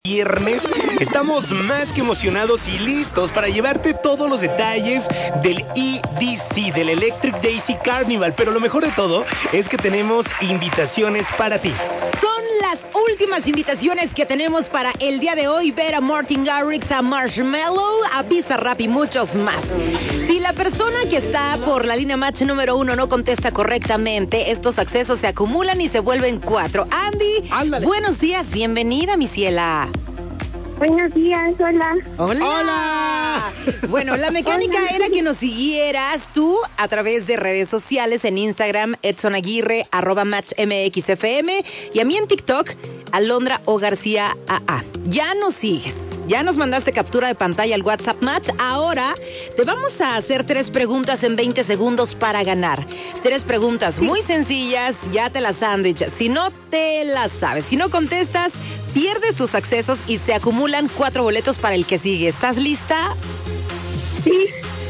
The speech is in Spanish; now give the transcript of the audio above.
Viernes, estamos más que emocionados y listos para llevarte todos los detalles del EDC, del Electric Daisy Carnival, pero lo mejor de todo es que tenemos invitaciones para ti. Son las últimas invitaciones que tenemos para el día de hoy, ver a Martin Garrix, a Marshmello, a Bizarrap y muchos más. Si la persona que está por la línea match número 1 no contesta correctamente, estos accesos se acumulan y se vuelven 4. Andy, Ándale. Buenos días, bienvenida, mi ciela. Buenos días, hola. ¡Hola! ¡Hola! Bueno, la mecánica era que nos siguieras tú a través de redes sociales en Instagram, Edson Aguirre, @MatchMXFM, y a mí en TikTok, Alondra O García AA. Ya nos sigues. Ya nos mandaste captura de pantalla al WhatsApp Match. Ahora te vamos a hacer 3 preguntas en 20 segundos para ganar. 3 preguntas muy sencillas, ya te las han dicho. Si no te las sabes, si no contestas, pierdes tus accesos y se acumulan 4 boletos para el que sigue. ¿Estás lista? Sí,